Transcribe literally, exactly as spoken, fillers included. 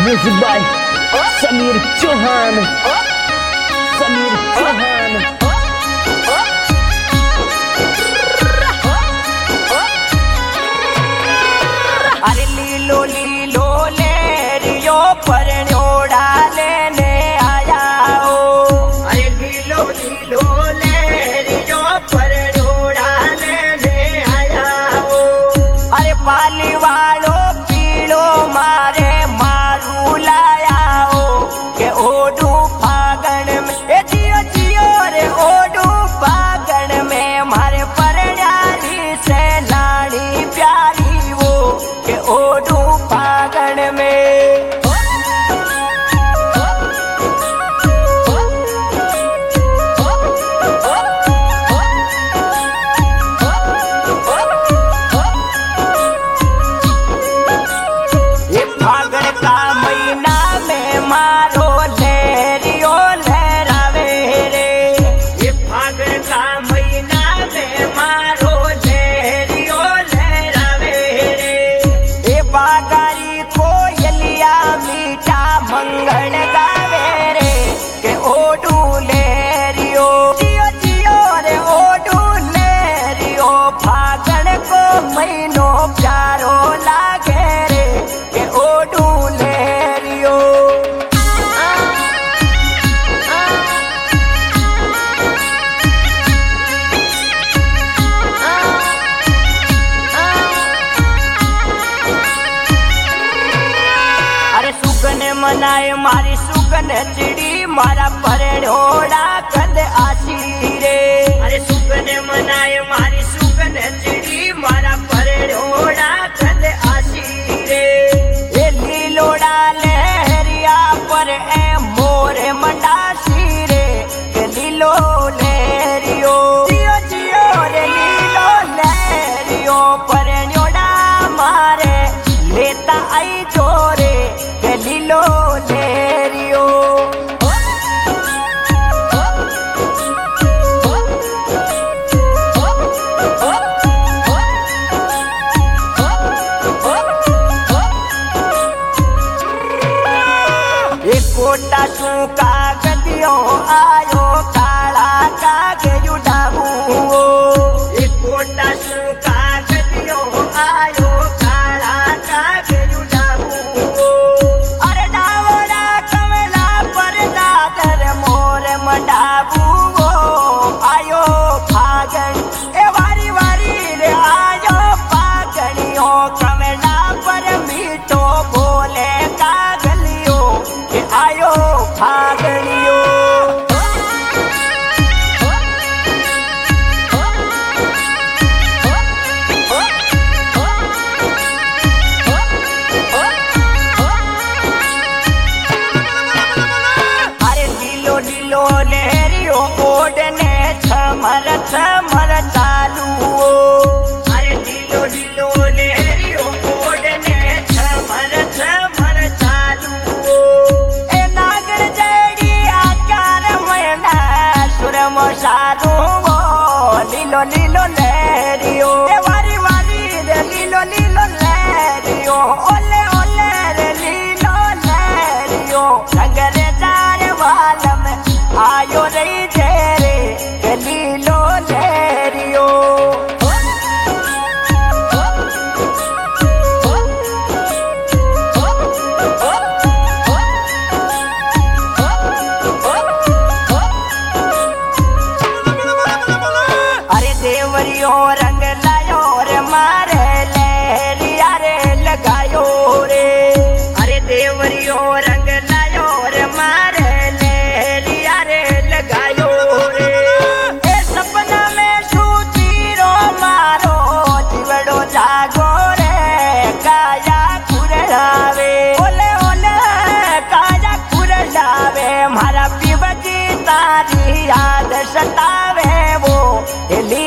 Music by Samir Chauhan. Samir Chauhan. अरे लीलो लीलो ले रियो पर न्योड़ा लेने आया हो। अरे लीलो लीलो ले रियो पर न्योड़ा लेने आया हो। अरे पाली वालो पीड़ो मारे मारू लाया हो के ओडू फागण में ए जियो जियो रे ओडू फागण में मारे परण्याली से लाड़ी प्यारी वो के ओडू फागण में। ये फागण का महीना में मारो लहरियो लहरावे रे। ये फागण का महीना में मारो लहरियो लहरावे रे। ये बागारी कोयलिया मीठा मंगल गावे रे के ओडू लहरियो जियो जियो रे ओडू लहरियो। फागण को महीनो प्यारो लागे रे के ओडू लहरियो। अरे सुगन मनाए मारी सुगन चिड़ी मारा परड़ोड़ा कद आसी रे। अरे सुगन मनाए मारी सुगन चिड़ी मारा परड़ोड़ा कद आसी रे। ये लीलोड़ा लहरिया पर ए मोर मंडासी रे के लीलो लहरियो जियो जियो रे लीलो लहरियो पर न्योड़ा मारे लेता आई जोरे के लीलो लहरियो। एक कोटा सू का गदियो आयो काला का गेजू डाबू। एक कोटा सू का गदियो आयो काला का गेजू डाबू। अरे डावड़ा कमला पर दादर मोर मंडाबू आयो फागण ए वारी वारी रे आयो फागणियो कमला पर मीठो बोले का गलियो के आयो फागणियो। अरे लीलो लीलो लहरियो ओढ़ने छमर छमर चालू हो। अरे लीलो लीलो लहरियो ओढ़ने छमर छमर चालू हो। ए नागर जड़ी आकार मना सुरम साधु हो। लीलो लीलो लहरियो ए वारी वारी रे लीलो लीलो लहरियो ओले ओले रे लीलो लहरियो। नगर जार वाल में आयो रही जेरे के लीलो लहरियो। अरे देवरियो रंग लायो रे मारे लहरिया रे लगायो रे। अरे देवरियो रंग लायो रे मारे लहरिया रे लगायो रे। ए सपना में सूतीरो मारो जीवड़ो जागो रे काया खुरलावे। ओले ओले काया खुरलावे मारा पिबजी तारी याद सतावे वो।